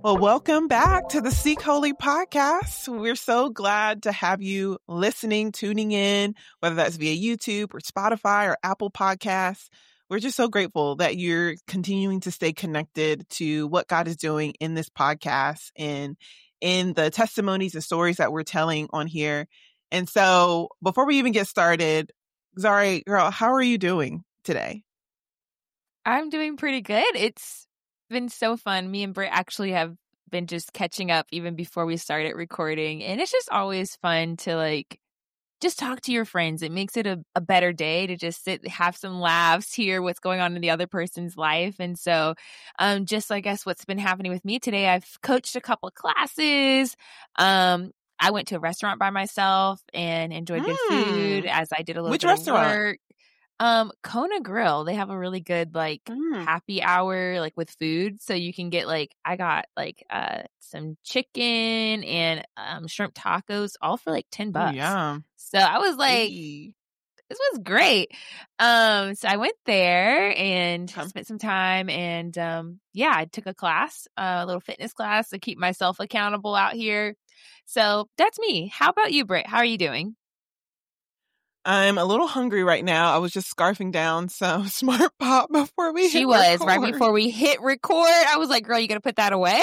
Well, welcome back to the Seek Holy podcast. We're so glad to have you listening, tuning in, whether that's via YouTube or Spotify or Apple Podcasts. We're just so grateful that you're continuing to stay connected to what God is doing in this podcast and in the testimonies and stories that we're telling on here. And so before we even get started, Zari, girl, how are you doing today? I'm doing pretty good. It's been so fun. Me and Britt actually have been just catching up even before we started recording. And it's just always fun to just talk to your friends. It makes it a better day to just sit, have some laughs, hear what's going on in the other person's life. And so just I guess what's been happening with me today, I've coached a couple of classes. I went to a restaurant by myself and enjoyed good food as I did a little Which bit restaurant? of work. Kona Grill, they have a really good happy hour with food. So you can get I got some chicken and shrimp tacos all for $10. Yeah. So I was Hey. this was great. So I went there and spent some time and I took a class, a little fitness class to keep myself accountable out here. So that's me. How about you, Britt? How are you doing? I'm a little hungry right now. I was just scarfing down some Smart Pop before we hit record. Right before we hit record. I was like, girl, you going to put that away?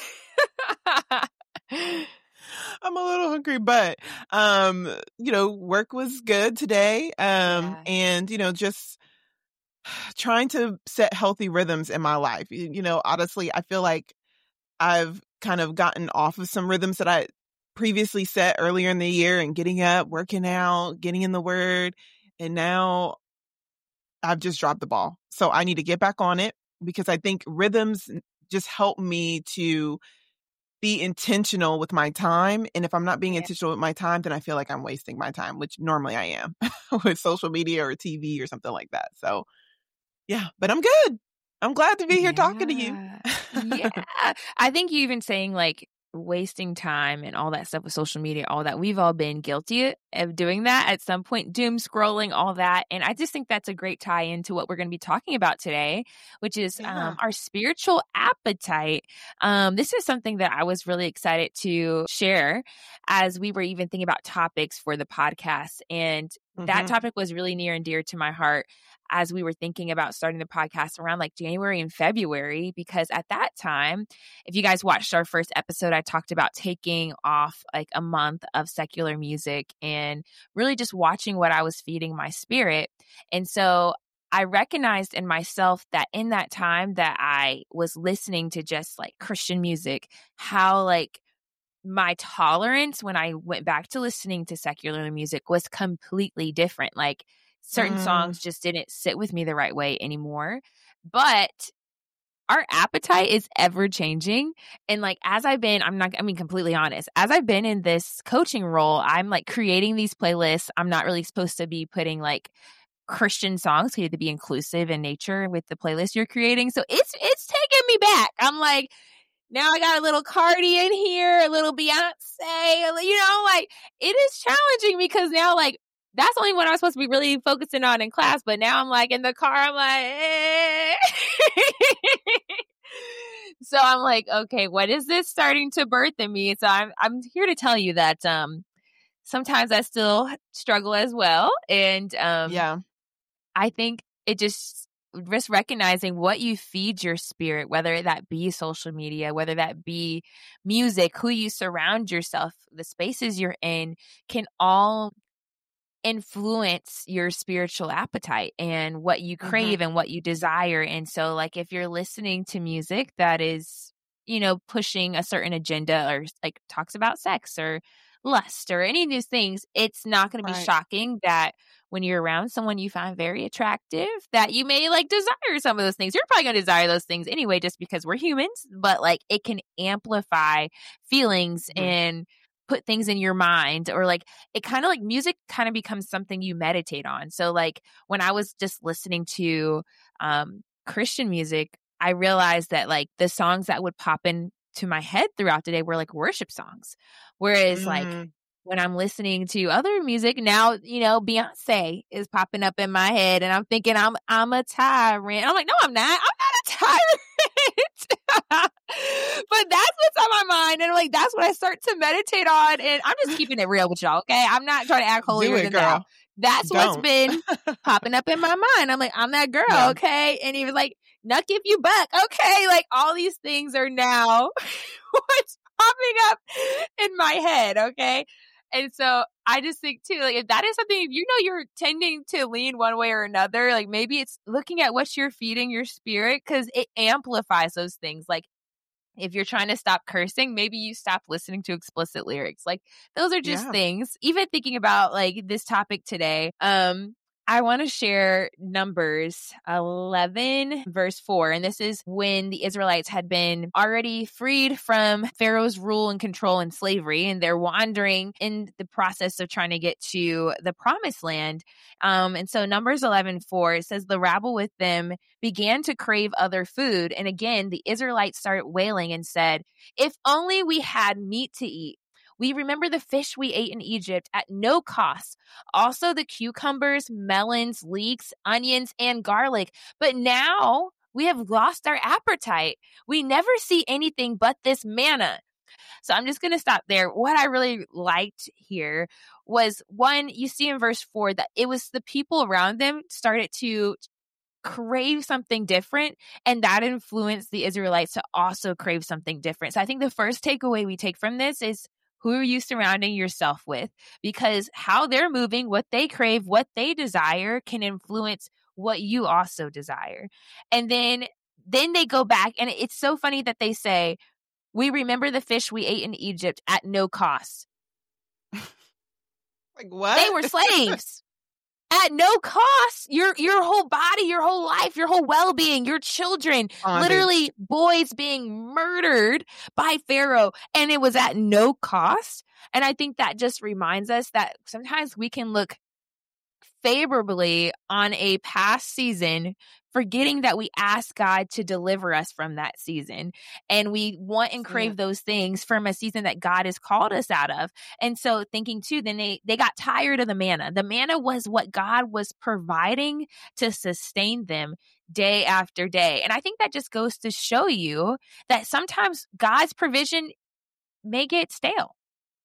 I'm a little hungry, but, work was good today. And, just trying to set healthy rhythms in my life. Honestly, I feel like I've kind of gotten off of some rhythms that I previously set earlier in the year and getting up, working out, getting in the word. And now I've just dropped the ball. So I need to get back on it because I think rhythms just help me to be intentional with my time. And if I'm not being intentional with my time, then I feel like I'm wasting my time, which normally I am with social media or TV or something like that. So yeah, but I'm good. I'm glad to be here talking to you. Yeah. I think you even saying wasting time and all that stuff with social media, all that, we've all been guilty of doing that at some point, doom scrolling, all that. And I just think that's a great tie into what we're going to be talking about today, which is our spiritual appetite. This is something that I was really excited to share as we were even thinking about topics for the podcast. And that topic was really near and dear to my heart as we were thinking about starting the podcast around January and February, because at that time, if you guys watched our first episode, I talked about taking off a month of secular music and really just watching what I was feeding my spirit. And so I recognized in myself that in that time that I was listening to just Christian music, how my tolerance when I went back to listening to secular music was completely different. Certain songs just didn't sit with me the right way anymore. But our appetite is ever changing. And as I've been, completely honest, as I've been in this coaching role, I'm creating these playlists. I'm not really supposed to be putting Christian songs. You have to be inclusive in nature with the playlist you're creating. So it's taking me back. I'm now I got a little Cardi in here, a little Beyonce, it is challenging because now that's only what I'm supposed to be really focusing on in class. But now I'm in the car, I'm eh. So I'm okay, what is this starting to birth in me? So I'm here to tell you that sometimes I still struggle as well. And I think it just recognizing what you feed your spirit, whether that be social media, whether that be music, who you surround yourself, the spaces you're in, can all influence your spiritual appetite and what you crave and what you desire. And so if you're listening to music that is, pushing a certain agenda or talks about sex or lust or any of these things, it's not going to be shocking that when you're around someone you find very attractive, that you may desire some of those things. You're probably going to desire those things anyway, just because we're humans, but it can amplify feelings and put things in your mind, or it kind of music kind of becomes something you meditate on. So when I was just listening to Christian music, I realized that the songs that would pop into my head throughout the day were worship songs. Whereas when I'm listening to other music now, Beyonce is popping up in my head and I'm thinking I'm a tyrant. I'm no, I'm not. I'm not a tyrant. But that's what's on my mind. And I'm like, that's what I start to meditate on. And I'm just keeping it real with y'all, okay? I'm not trying to act holier than thou. That's what's been popping up in my mind. I'm like, I'm that girl, okay? And he was like, nuck if you buck, okay? Like, all these things are now what's popping up in my head, okay? And so I just think too, like, if that is something, if you know you're tending to lean one way or another, like maybe it's looking at what you're feeding your spirit, because it amplifies those things. Like, if you're trying to stop cursing, maybe you stop listening to explicit lyrics. Like, those are just things. Even thinking about like this topic today, I want to share Numbers 11 verse 4. And this is when the Israelites had been already freed from Pharaoh's rule and control and slavery, and they're wandering in the process of trying to get to the promised land. And so Numbers 11:4, it says, the rabble with them began to crave other food. And again, the Israelites started wailing and said, if only we had meat to eat. We remember the fish we ate in Egypt at no cost. Also the cucumbers, melons, leeks, onions, and garlic. But now we have lost our appetite. We never see anything but this manna. So I'm just going to stop there. What I really liked here was, one, you see in verse 4 that it was the people around them started to crave something different, and that influenced the Israelites to also crave something different. So I think the first takeaway we take from this is, who are you surrounding yourself with? Because how they're moving, what they crave, what they desire can influence what you also desire. And then they go back, and it's so funny that they say, we remember the fish we ate in Egypt at no cost. Like, what? They were slaves. At no cost. Your whole body, your whole life, your whole well-being, your children, literally boys being murdered by Pharaoh, and it was at no cost. And I think that just reminds us that sometimes we can look favorably on a past season, forgetting that we ask God to deliver us from that season. And we want and crave those things from a season that God has called us out of. And so thinking too, then they got tired of the manna. The manna was what God was providing to sustain them day after day. And I think that just goes to show you that sometimes God's provision may get stale.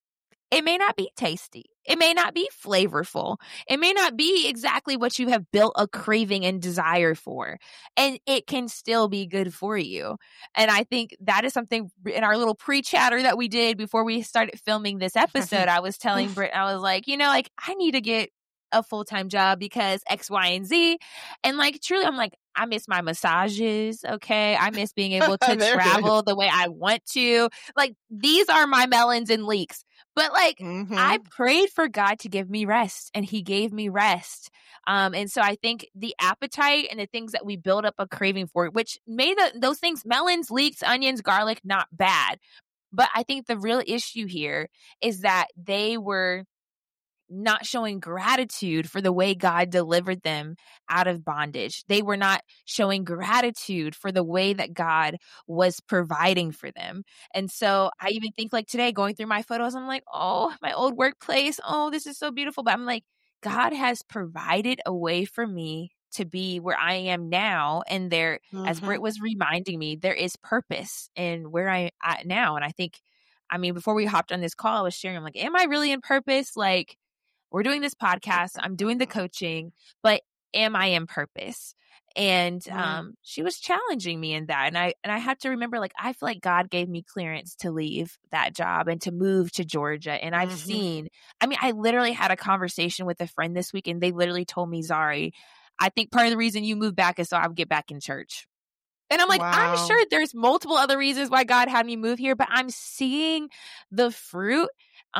It may not be tasty. It may not be flavorful. It may not be exactly what you have built a craving and desire for. And it can still be good for you. And I think that is something in our little pre-chatter that we did before we started filming this episode. I was telling Britt, I was like, like, I need to get a full-time job because X, Y, and Z. And like, truly, I'm like, I miss my massages. Okay. I miss being able to travel the way I want to. Like, these are my melons and leeks. But like, I prayed for God to give me rest, and he gave me rest. And so I think the appetite and the things that we build up a craving for, which made those things, melons, leeks, onions, garlic, not bad. But I think the real issue here is that they were not showing gratitude for the way God delivered them out of bondage. They were not showing gratitude for the way that God was providing for them. And so I even think like today, going through my photos, I'm like, oh, my old workplace. Oh, this is so beautiful. But I'm like, God has provided a way for me to be where I am now. And there, as Britt was reminding me, there is purpose in where I'm at now. And I think, before we hopped on this call, I was sharing, I'm like, am I really in purpose? Like, we're doing this podcast, I'm doing the coaching, but am I in purpose? And she was challenging me in that. And I had to remember, like, I feel like God gave me clearance to leave that job and to move to Georgia. And I've seen, I literally had a conversation with a friend this week, and they literally told me, Zari, I think part of the reason you moved back is so I would get back in church. And I'm like, I'm sure there's multiple other reasons why God had me move here, but I'm seeing the fruit.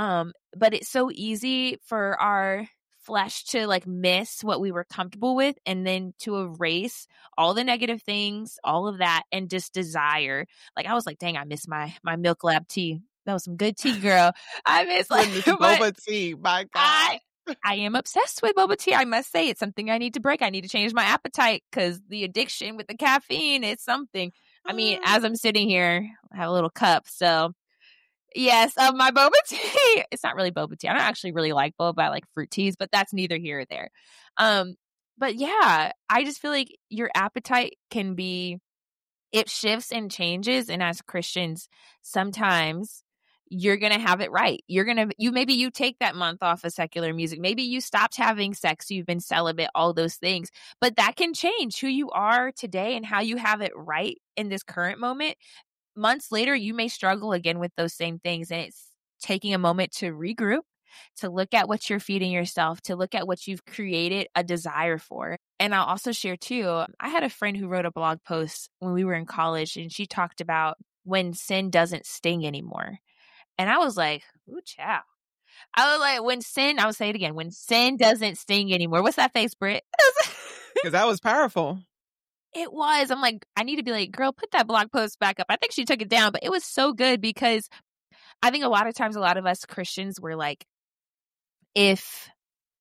But it's so easy for our flesh to like miss what we were comfortable with, and then to erase all the negative things, all of that, and just desire. Like, I was like, dang, I miss my Milk Lab tea. That was some good tea, girl. I miss like boba tea. My God. I am obsessed with boba tea. I must say, it's something I need to break. I need to change my appetite, because the addiction with the caffeine is something. As I'm sitting here, I have a little cup. So yes, my boba tea. It's not really boba tea. I don't actually really like boba. I like fruit teas, but that's neither here or there. But yeah, I just feel like your appetite can be it shifts and changes. And as Christians, sometimes you're going to have it right. Maybe you take that month off of secular music. Maybe you stopped having sex. You've been celibate, all those things, but that can change who you are today and how you have it right in this current moment. Months later, you may struggle again with those same things. And it's taking a moment to regroup, to look at what you're feeding yourself, to look at what you've created a desire for. And I'll also share too, I had a friend who wrote a blog post when we were in college, and she talked about when sin doesn't sting anymore. And I was like, ooh, chow. I was like, I'll say it again, when sin doesn't sting anymore. What's that face, Britt? Because that was powerful. It was. I'm like, I need to be like, girl, put that blog post back up. I think she took it down, but it was so good because I think a lot of times, a lot of us Christians were like, if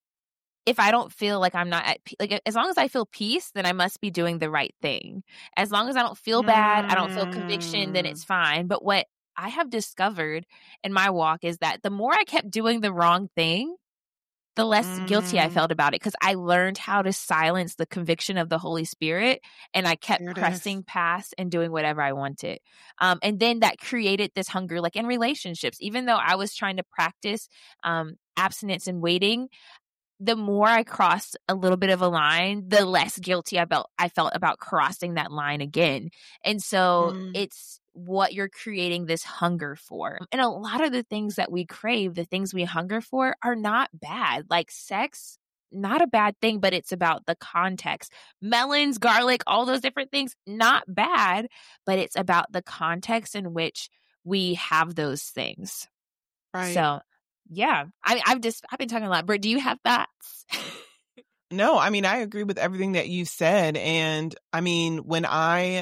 I don't feel like I'm not at, like, as long as I feel peace, then I must be doing the right thing. As long as I don't feel bad, I don't feel conviction, then it's fine. But what I have discovered in my walk is that the more I kept doing the wrong thing, the less guilty I felt about it, because I learned how to silence the conviction of the Holy Spirit, and I kept pressing past and doing whatever I wanted. And then that created this hunger, like in relationships. Even though I was trying to practice abstinence and waiting, the more I crossed a little bit of a line, the less guilty I felt about crossing that line again. And so it's what you're creating this hunger for. And a lot of the things that we crave, the things we hunger for, are not bad. Like sex, not a bad thing, but it's about the context. Melons, garlic, all those different things, not bad, but it's about the context in which we have those things. Right. So yeah, I've been talking a lot. Britt, do you have thoughts? No, I mean, I agree with everything that you said. And I mean, when I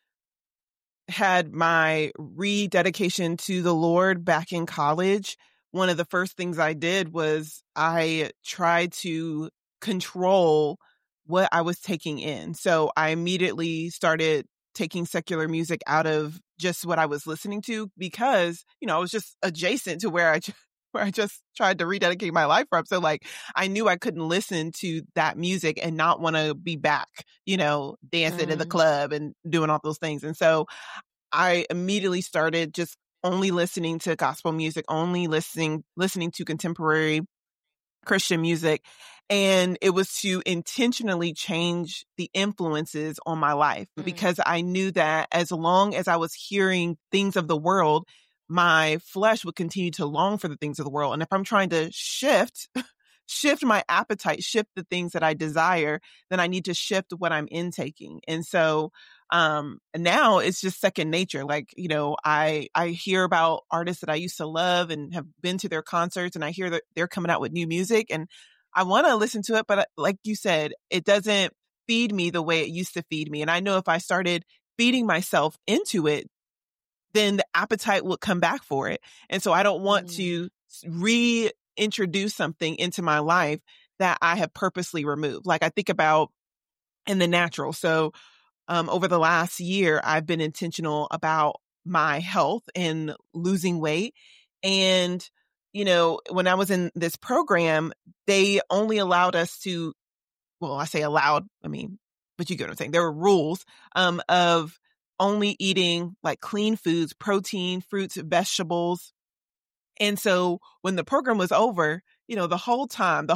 had my rededication to the Lord back in college, one of the first things I did was I tried to control what I was taking in. So I immediately started taking secular music out of just what I was listening to because, I was just adjacent to where I just tried to rededicate my life from. So like, I knew I couldn't listen to that music and not want to be back, dancing in the club and doing all those things. And so I immediately started just only listening to gospel music, only listening to contemporary Christian music. And it was to intentionally change the influences on my life because I knew that as long as I was hearing things of the world, my flesh would continue to long for the things of the world. And if I'm trying to shift my appetite, shift the things that I desire, then I need to shift what I'm intaking. And so now it's just second nature. Like, I hear about artists that I used to love and have been to their concerts, and I hear that they're coming out with new music and I want to listen to it. But like you said, it doesn't feed me the way it used to feed me. And I know if I started feeding myself into it, then the appetite would come back for it. And so I don't want to reintroduce something into my life that I have purposely removed. Like I think about in the natural. So over the last year, I've been intentional about my health and losing weight. And, when I was in this program, they only allowed us to, well, I say allowed, but you get what I'm saying. There were rules of only eating like clean foods, protein, fruits, vegetables. And so when the program was over, the whole time,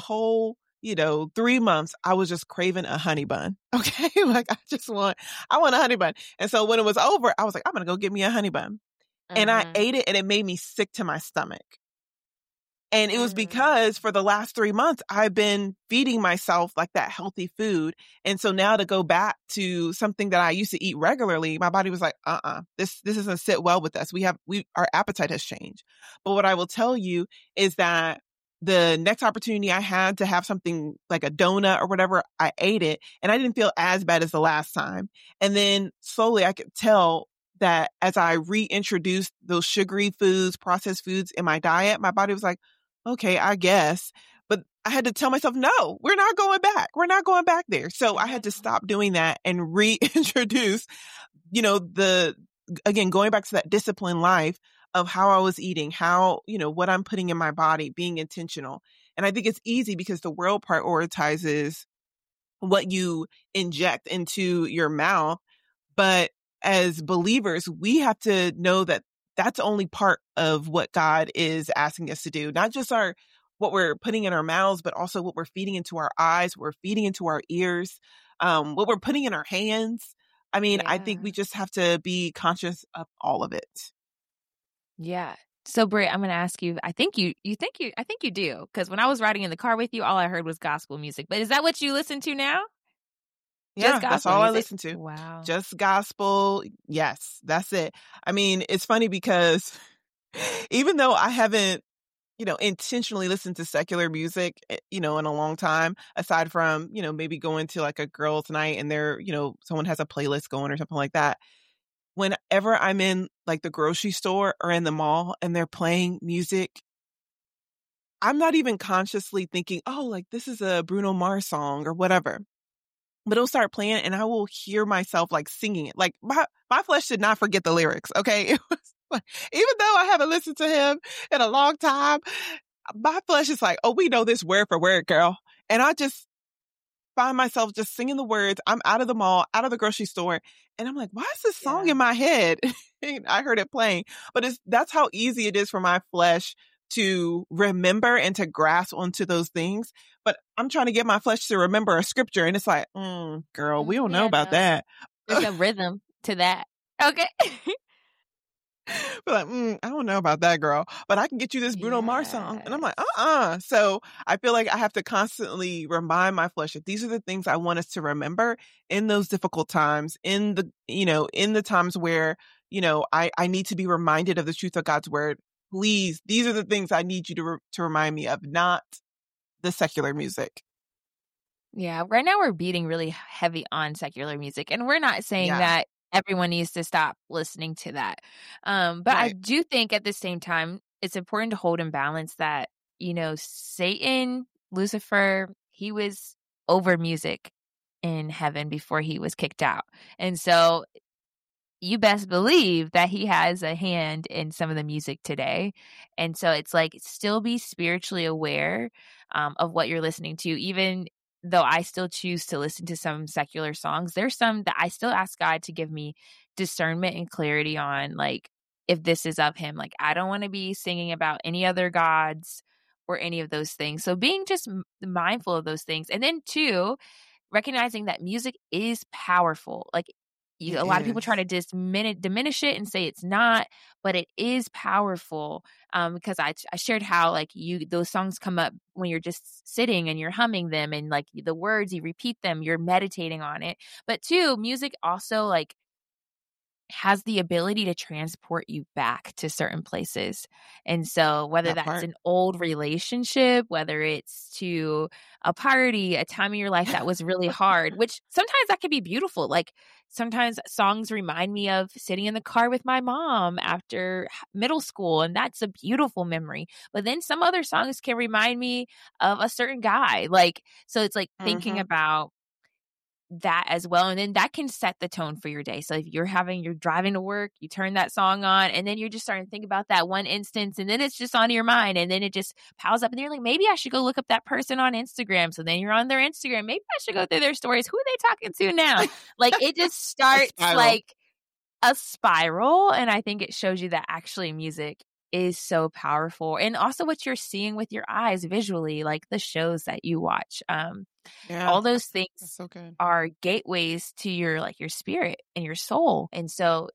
3 months, I was just craving a honey bun. Okay. Like I want a honey bun. And so when it was over, I was like, I'm going to go get me a honey bun. And I ate it and it made me sick to my stomach. And it was because for the last 3 months, I've been feeding myself like that healthy food. And so now to go back to something that I used to eat regularly, my body was like, this doesn't sit well with us. Our appetite has changed. But what I will tell you is that the next opportunity I had to have something like a donut or whatever, I ate it and I didn't feel as bad as the last time. And then slowly I could tell that as I reintroduced those sugary foods, processed foods in my diet, my body was like, okay, I guess. But I had to tell myself, no, we're not going back. We're not going back there. So I had to stop doing that and reintroduce, again, going back to that disciplined life of how I was eating, how, what I'm putting in my body, being intentional. And I think it's easy because the world prioritizes what you inject into your mouth. But as believers, we have to know that that's only part of what God is asking us to do, not just what we're putting in our mouths, but also what we're feeding into our eyes, what we're feeding into our ears, what we're putting in our hands. I mean, I think we just have to be conscious of all of it. Yeah. So, Britt, I'm going to ask you. I think you do, because when I was riding in the car with you, all I heard was gospel music. But is that what you listen to now? Yeah, that's all I listen to. Wow. Just gospel. Yes, that's it. I mean, it's funny because even though I haven't, intentionally listened to secular music, in a long time, aside from, maybe going to like a girls' night and someone has a playlist going or something like that. Whenever I'm in like the grocery store or in the mall and they're playing music, I'm not even consciously thinking, oh, like this is a Bruno Mars song or whatever. But it'll start playing and I will hear myself like singing it. Like my flesh did not forget the lyrics. Okay. It was like, even though I haven't listened to him in a long time, my flesh is like, oh, we know this word for word, girl. And I just find myself just singing the words. I'm out of the mall, out of the grocery store. And I'm like, why is this song in my head? I heard it playing, but that's how easy it is for my flesh to remember and to grasp onto those things. But I'm trying to get my flesh to remember a scripture. And it's like, girl, we don't know about that. There's a rhythm to that. Okay. But like, I don't know about that, girl, but I can get you this Bruno Mars song. And I'm like, So I feel like I have to constantly remind my flesh that these are the things I want us to remember in those difficult times, in the times where, I need to be reminded of the truth of God's word. Please, these are the things I need you to remind me of, not the secular music. Yeah. Right now we're beating really heavy on secular music, and we're not saying that everyone needs to stop listening to that. But right. I do think at the same time, it's important to hold in balance that, Satan, Lucifer, he was over music in heaven before he was kicked out. And so you best believe that he has a hand in some of the music today. And so it's like, still be spiritually aware of what you're listening to, even though I still choose to listen to some secular songs. There's some that I still ask God to give me discernment and clarity on, like, if this is of him. Like, I don't want to be singing about any other gods or any of those things. So being just mindful of those things. And then two, recognizing that music is powerful. Like, a lot of people try to diminish it and say it's not, but it is powerful. Because I shared how like those songs come up when you're just sitting and you're humming them, and like the words, you repeat them, you're meditating on it. But two, music also like has the ability to transport you back to certain places. And so whether that's an old relationship, whether it's to a party, a time in your life that was really hard, which sometimes that can be beautiful. Like sometimes songs remind me of sitting in the car with my mom after middle school, and that's a beautiful memory. But then some other songs can remind me of a certain guy. Like, so it's like thinking about that as well. And then that can set the tone for your day. So if you're driving to work, you turn that song on, and then you're just starting to think about that one instance, and then it's just on your mind, and then it just piles up, and you're like, maybe I should go look up that person on Instagram. So then you're on their Instagram. Maybe I should go through their stories. Who are they talking to now? Like it just starts like a spiral. And I think it shows you that actually music is so powerful. And also what you're seeing with your eyes visually, like the shows that you watch. All those things are gateways to your spirit and your soul. And so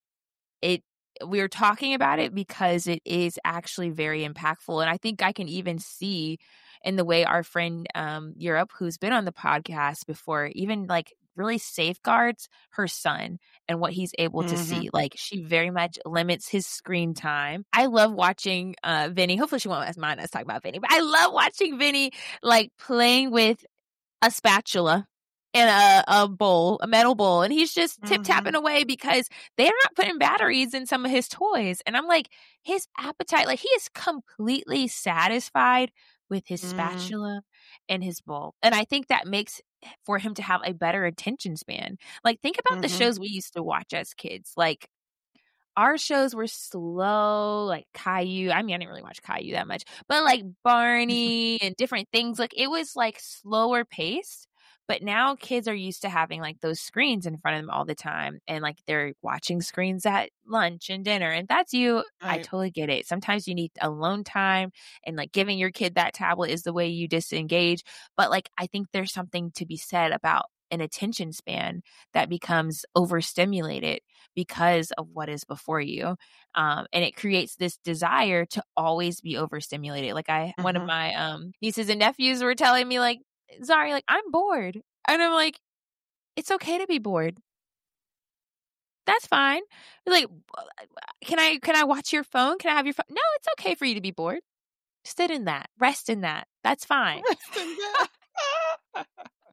we're talking about it because it is actually very impactful. And I think I can even see in the way our friend Europe, who's been on the podcast before, even like really safeguards her son and what he's able to see. Like she very much limits his screen time. I love watching Vinny. Hopefully she won't mind us talking about Vinny, but I love watching Vinny like playing with a spatula in a bowl, a metal bowl. And he's just tip-tapping away because they're not putting batteries in some of his toys. And I'm like, his appetite, like he is completely satisfied with his spatula and his bowl. And I think that makes for him to have a better attention span. Like think about the shows we used to watch as kids. Like our shows were slow, like Caillou. I mean, I didn't really watch Caillou that much, but like Barney and different things. Like it was like slower paced, But now kids are used to having like those screens in front of them all the time. And like they're watching screens at lunch and dinner. And that's you. I Right. totally get it. Sometimes you need alone time, and like giving your kid that tablet is the way you disengage. But like, I think there's something to be said about an attention span that becomes overstimulated because of what is before you. And it creates this desire to always be overstimulated. Like one of Mm-hmm. my nieces and nephews were telling me like, Zari, like, I'm bored. And I'm like, it's okay to be bored. That's fine. Like, can I watch your phone? Can I have your phone? No, it's okay for you to be bored. Sit in that. Rest in that. That's fine. Rest in that.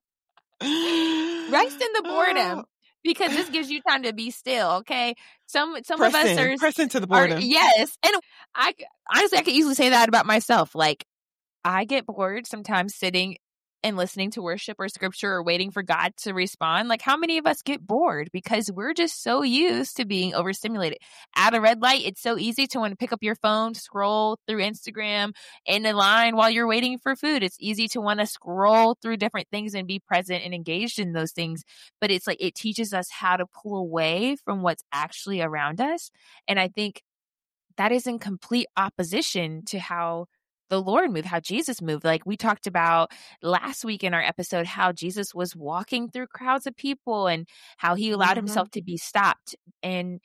Rest in the Oh. boredom, because this gives you time to be still. Okay. Some of us Press into the are boredom. yes. And I honestly, I could easily say that about myself. Like, I get bored sometimes sitting and listening to worship or scripture or waiting for God to respond. Like, how many of us get bored because we're just so used to being overstimulated? At a red light, it's so easy to want to pick up your phone, scroll through Instagram in a line while you're waiting for food. It's easy to want to scroll through different things and be present and engaged in those things. But it's like it teaches us how to pull away from what's actually around us. And I think that is in complete opposition to how the Lord moved, how Jesus moved. Like we talked about last week in our episode, how Jesus was walking through crowds of people and how he allowed Mm-hmm. himself to be stopped and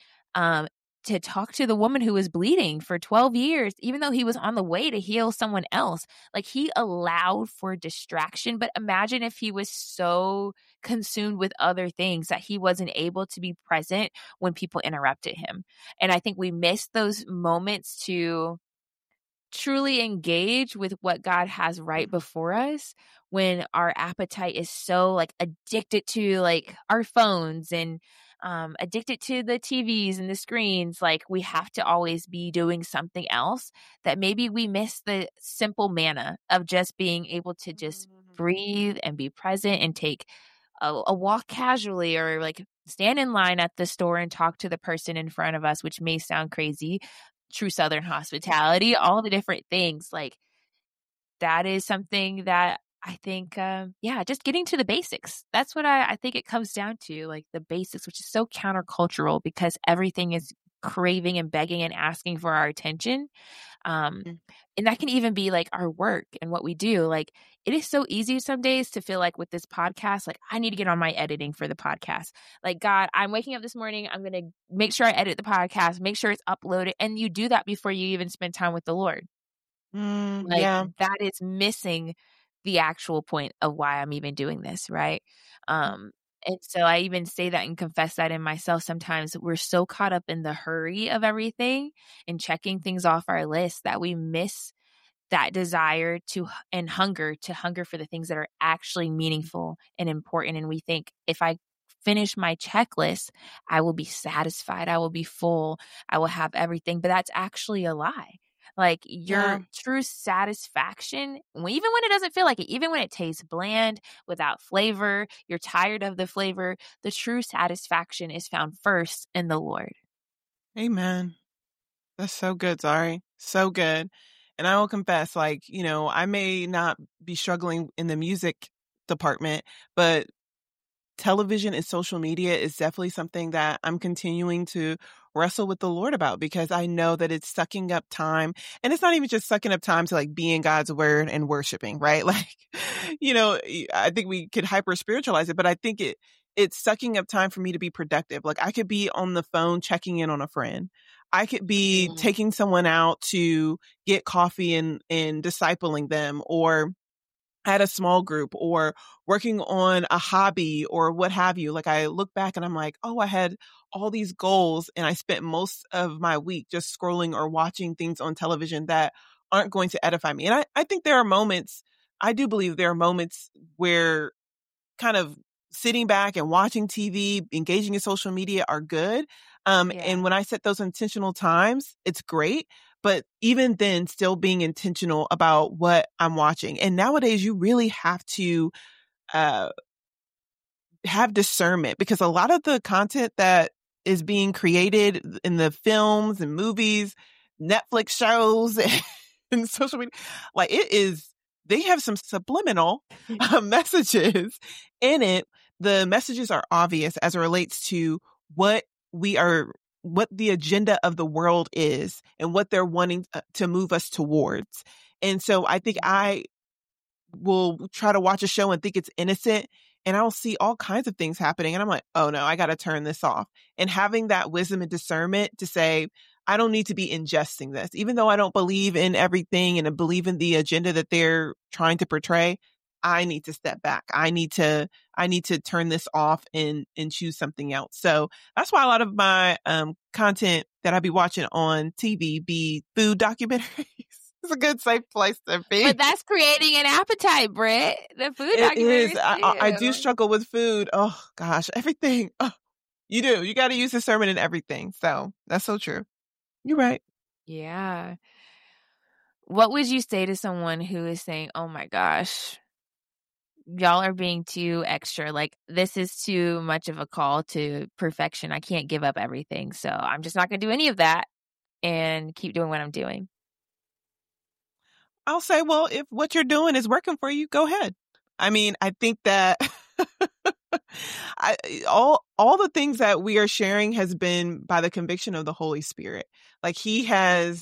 to talk to the woman who was bleeding for 12 years, even though he was on the way to heal someone else. Like he allowed for distraction. But imagine if he was so consumed with other things that he wasn't able to be present when people interrupted him. And I think we miss those moments to truly engage with what God has right before us when our appetite is so like addicted to like our phones and addicted to the TVs and the screens. Like we have to always be doing something else, that maybe we miss the simple manna of just being able to just breathe and be present and take a walk casually, or like stand in line at the store and talk to the person in front of us, which may sound crazy. True Southern hospitality, all the different things. Like that is something that I think, yeah, just getting to the basics. That's what I think it comes down to, like the basics, which is so countercultural because everything is craving and begging and asking for our attention. Mm. And that can even be like our work and what we do. Like it is so easy some days to feel like with this podcast, like I need to get on my editing for the podcast. Like, God, I'm waking up this morning. I'm going to make sure I edit the podcast, make sure it's uploaded. And you do that before you even spend time with the Lord. Like Yeah. that is missing the actual point of why I'm even doing this. Right. And so I even say that and confess that in myself. Sometimes we're so caught up in the hurry of everything and checking things off our list that we miss that desire to and hunger to hunger for the things that are actually meaningful and important. And we think if I finish my checklist, I will be satisfied. I will be full. I will have everything. But that's actually a lie. Like Yeah. your true satisfaction, even when it doesn't feel like it, even when it tastes bland, without flavor, you're tired of the flavor, the true satisfaction is found first in the Lord. Amen. That's so good, Zari. So good. And I will confess, like, I may not be struggling in the music department, but television and social media is definitely something that I'm continuing to wrestle with the Lord about, because I know that it's sucking up time. And it's not even just sucking up time to like be in God's word and worshiping, right? Like, I think we could hyper spiritualize it, but I think it's sucking up time for me to be productive. Like I could be on the phone checking in on a friend. I could be taking someone out to get coffee and discipling them, or at a small group, or working on a hobby or what have you. Like I look back and I'm like, oh, I had all these goals and I spent most of my week just scrolling or watching things on television that aren't going to edify me. And I think there are moments, I do believe there are moments where kind of sitting back and watching TV, engaging in social media are good. And when I set those intentional times, it's great. But even then, still being intentional about what I'm watching. And nowadays, you really have to have discernment, because a lot of the content that is being created in the films and movies, Netflix shows, and social media, like it is they have some subliminal messages in it. The messages are obvious as it relates to what the agenda of the world is and what they're wanting to move us towards. And so I think I will try to watch a show and think it's innocent, and I'll see all kinds of things happening. And I'm like, oh no, I got to turn this off. And having that wisdom and discernment to say, I don't need to be ingesting this, even though I don't believe in everything and I believe in the agenda that they're trying to portray. I need to step back. I need to turn this off and choose something else. So that's why a lot of my content that I be watching on TV be food documentaries. It's a good safe place to be. But that's creating an appetite, Britt. The food documentaries. It is. I do struggle with food. Oh gosh, everything. Oh, you do. You got to use discernment in everything. So that's so true. You're right. Yeah. What would you say to someone who is saying, oh my gosh, y'all are being too extra. Like, this is too much of a call to perfection. I can't give up everything. So I'm just not going to do any of that and keep doing what I'm doing. I'll say, well, if what you're doing is working for you, go ahead. I mean, I think that all the things that we are sharing has been by the conviction of the Holy Spirit. Like he has,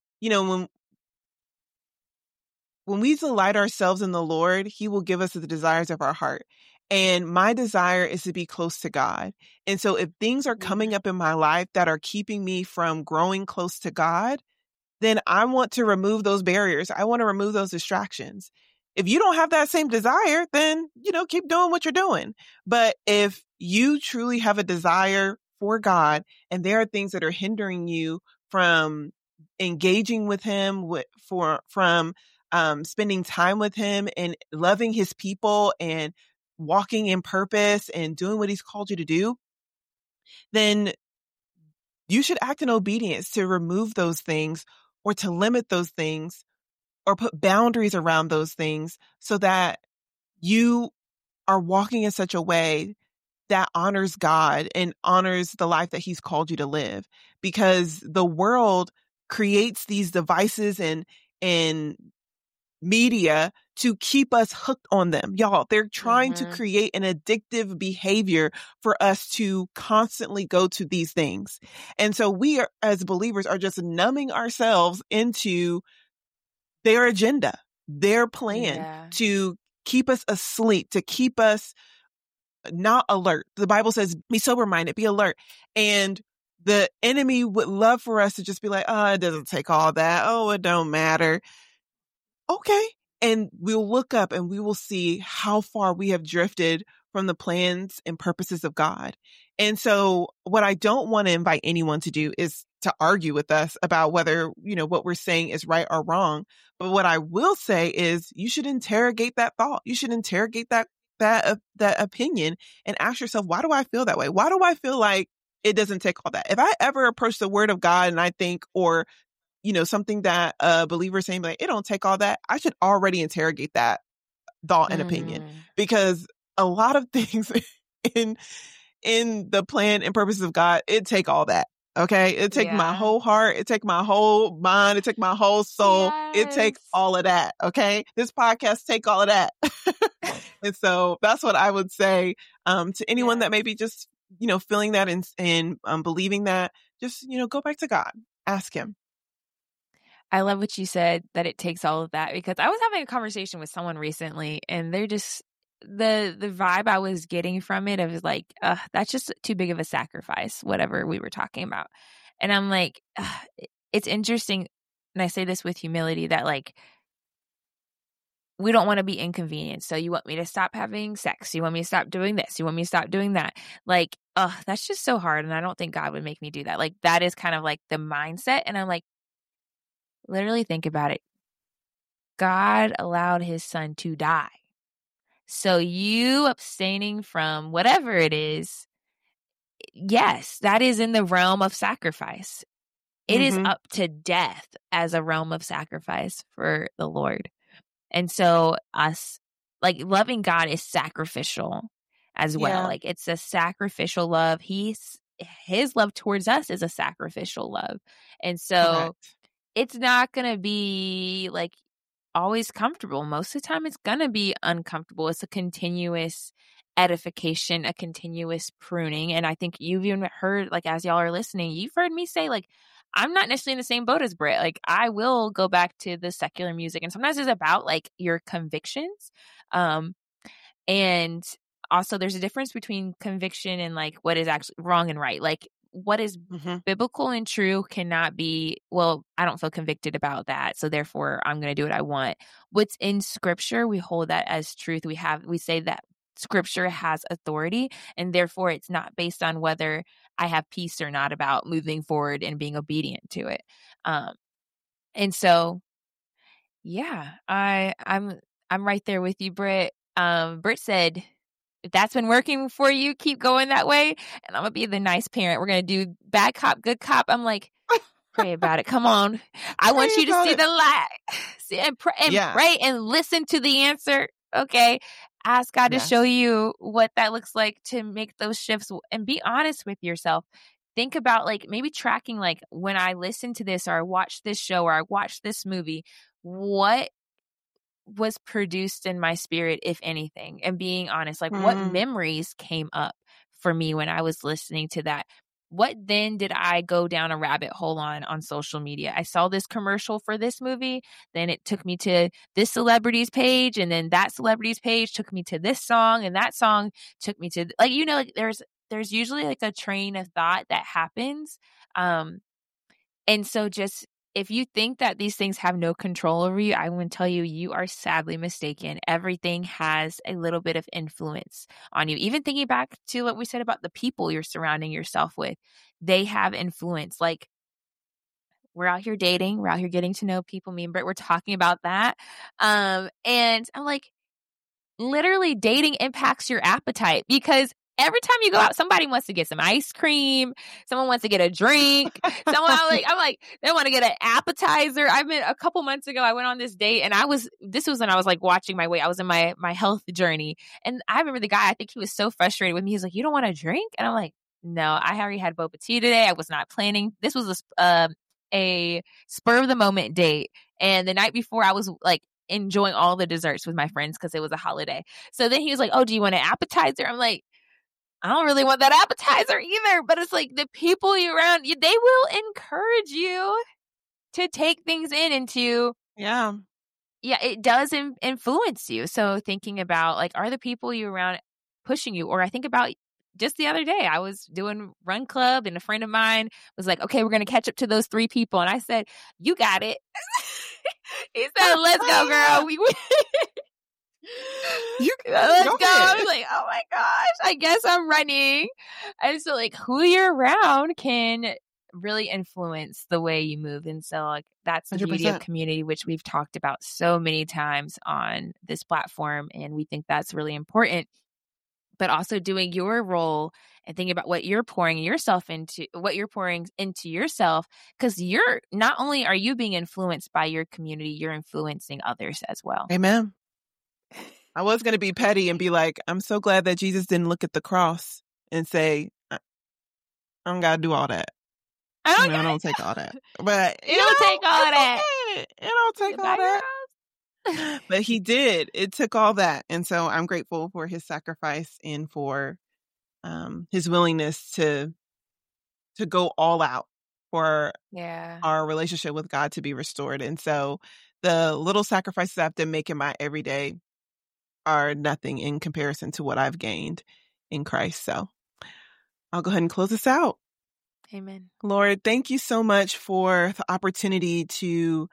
when we delight ourselves in the Lord, he will give us the desires of our heart. And my desire is to be close to God. And so if things are coming up in my life that are keeping me from growing close to God, then I want to remove those barriers. I want to remove those distractions. If you don't have that same desire, then, keep doing what you're doing. But if you truly have a desire for God and there are things that are hindering you from engaging with him, from spending time with him and loving his people and walking in purpose and doing what he's called you to do, then you should act in obedience to remove those things or to limit those things or put boundaries around those things so that you are walking in such a way that honors God and honors the life that he's called you to live. Because the world creates these devices and media to keep us hooked on them. Y'all, they're trying to create an addictive behavior for us to constantly go to these things. And so we are, as believers, are just numbing ourselves into their agenda, their plan to keep us asleep, to keep us not alert. The Bible says, be sober-minded, be alert. And the enemy would love for us to just be like, oh, it doesn't take all that. Oh, it don't matter. Okay. And we'll look up and we will see how far we have drifted from the plans and purposes of God. And so what I don't want to invite anyone to do is to argue with us about whether, what we're saying is right or wrong. But what I will say is you should interrogate that thought. You should interrogate that opinion and ask yourself, why do I feel that way? Why do I feel like it doesn't take all that? If I ever approach the word of God and I think, or something that a believer is saying, like, it don't take all that, I should already interrogate that thought and opinion, because a lot of things in the plan and purposes of God, it take all that. Okay. It take my whole heart. It take my whole mind. It take my whole soul. Yes. It take all of that. Okay. This podcast take all of that. And so that's what I would say, to anyone that may be just, feeling that and believing that, just, go back to God, ask him. I love what you said, that it takes all of that, because I was having a conversation with someone recently and they're just, the vibe I was getting from it, I was like, that's just too big of a sacrifice, whatever we were talking about. And I'm like, it's interesting. And I say this with humility, that like, we don't want to be inconvenienced. So you want me to stop having sex. You want me to stop doing this. You want me to stop doing that. Like, that's just so hard. And I don't think God would make me do that. Like, that is kind of like the mindset. And I'm like, literally think about it. God allowed his son to die. So you abstaining from whatever it is, yes, that is in the realm of sacrifice. It is up to death as a realm of sacrifice for the Lord. And so us, like, loving God is sacrificial as well. Like, it's a sacrificial love. His love towards us is a sacrificial love. And so it's not going to be like always comfortable. Most of the time, it's going to be uncomfortable. It's a continuous edification, a continuous pruning. And I think you've even heard, like, as y'all are listening, you've heard me say, like, I'm not necessarily in the same boat as Britt. Like, I will go back to the secular music. And sometimes it's about, like, your convictions. And also there's a difference between conviction and, like, what is actually wrong and right. Like, what is biblical and true cannot be, well, I don't feel convicted about that, so therefore I'm going to do what I want. What's in scripture, we hold that as truth. We say that scripture has authority, and therefore it's not based on whether I have peace or not about moving forward and being obedient to it. And so, yeah, I'm right there with you, Britt. Britt said, if that's been working for you, keep going that way. And I'm going to be the nice parent. We're going to do bad cop, good cop. I'm like, pray about it. Come on. I want you to see the light. See, and pray and listen to the answer. Okay. Ask God to show you what that looks like to make those shifts, and be honest with yourself. Think about, like, maybe tracking, like, when I listen to this or I watch this show or I watch this movie, what was produced in my spirit, if anything, and being honest, like, what memories came up for me when I was listening to that? What then did I go down a rabbit hole on social media? I saw this commercial for this movie, then it took me to this celebrity's page, and then that celebrity's page took me to this song, and that song took me to, like, like, there's usually, like, a train of thought that happens. And so just, if you think that these things have no control over you, I want to tell you, you are sadly mistaken. Everything has a little bit of influence on you. Even thinking back to what we said about the people you're surrounding yourself with, they have influence. Like, we're out here dating, we're out here getting to know people. Me and Britt, we're talking about that. And I'm like, literally dating impacts your appetite, because every time you go out, somebody wants to get some ice cream. Someone wants to get a drink. I'm like, they want to get an appetizer. A couple months ago, I went on this date, and this was when I was, like, watching my weight. I was in my health journey. And I remember the guy, I think he was so frustrated with me. He's like, you don't want a drink? And I'm like, no, I already had boba tea today. I was not planning. This was a spur of the moment date. And the night before, I was, like, enjoying all the desserts with my friends because it was a holiday. So then he was like, oh, do you want an appetizer? I'm like, I don't really want that appetizer either. But it's like, the people you around, they will encourage you to take things in and to, it does influence you. So thinking about, like, are the people you around pushing you? Or I think about just the other day, I was doing run club, and a friend of mine was like, okay, we're going to catch up to those 3 people. And I said, you got it. He said, let's go, girl. Let's go. I was like, oh my gosh, I guess I'm running. And so, like, who you're around can really influence the way you move. And so, like, that's the 100%. Beauty of community, which we've talked about so many times on this platform. And we think that's really important. But also doing your role and thinking about what you're pouring yourself into, what you're pouring into yourself, because you're not only are you being influenced by your community, you're influencing others as well. Amen. I was going to be petty and be like, I'm so glad that Jesus didn't look at the cross and say, I don't got to do all that. I don't take all that. But you don't take all that. Okay. You don't take all that. But he did. It took all that. And so I'm grateful for his sacrifice and for his willingness to go all out for our relationship with God to be restored. And so the little sacrifices I have to make in my everyday are nothing in comparison to what I've gained in Christ. So I'll go ahead and close this out. Amen. Lord, thank you so much for the opportunity to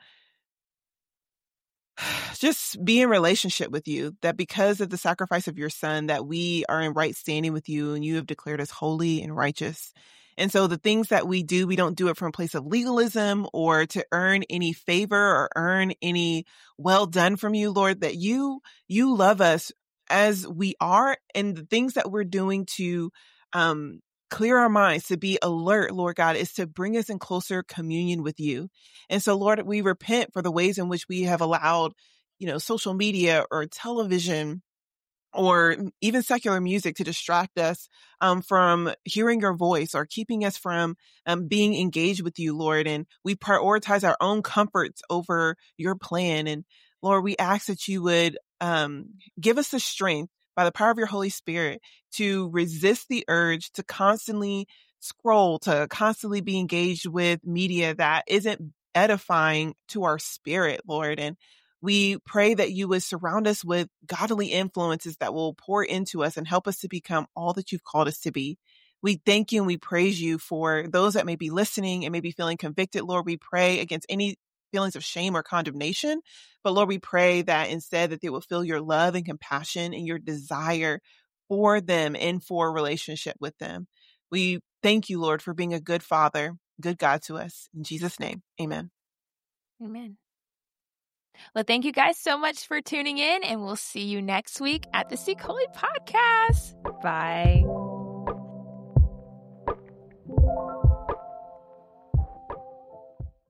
just be in relationship with you, that because of the sacrifice of your son, that we are in right standing with you, and you have declared us holy and righteous. And so the things that we do, we don't do it from a place of legalism or to earn any favor or earn any well done from you, Lord, that you love us as we are, and the things that we're doing to clear our minds, to be alert, Lord God, is to bring us in closer communion with you. And so, Lord, we repent for the ways in which we have allowed, social media or television or even secular music to distract us from hearing your voice or keeping us from being engaged with you, Lord. And we prioritize our own comforts over your plan. And Lord, we ask that you would give us the strength by the power of your Holy Spirit to resist the urge to constantly scroll, to constantly be engaged with media that isn't edifying to our spirit, Lord. And we pray that you would surround us with godly influences that will pour into us and help us to become all that you've called us to be. We thank you and we praise you for those that may be listening and may be feeling convicted. Lord, we pray against any feelings of shame or condemnation. But Lord, we pray that instead that they will feel your love and compassion and your desire for them and for a relationship with them. We thank you, Lord, for being a good Father, good God to us. In Jesus' name, amen. Amen. Well, thank you guys so much for tuning in, and we'll see you next week at the Seek Holy Podcast. Bye.